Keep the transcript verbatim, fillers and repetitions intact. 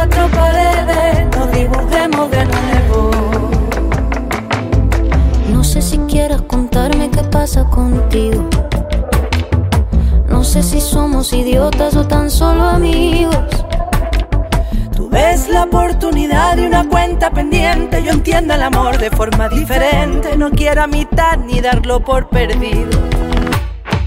cuatro paredes nos dibujemos de nuevo. No sé si quieras contarme qué pasa contigo. No sé si somos idiotas o tan solo amigos. Tú ves la oportunidad de una cuenta pendiente. Yo entiendo el amor de forma diferente. No quiero a mitad ni darlo por perdido.